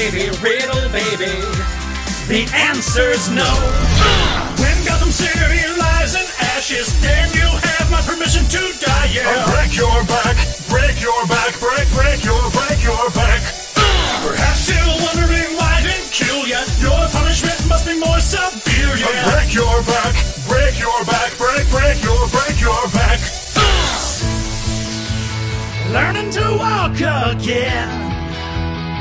riddle baby. The answer's no. When Gotham City lies in ashes, then you have my permission to die, yeah. I'll break your back, break your back, break your back. Perhaps still wondering why I didn't kill ya. Your punishment must be more severe, yeah. I'll break your back.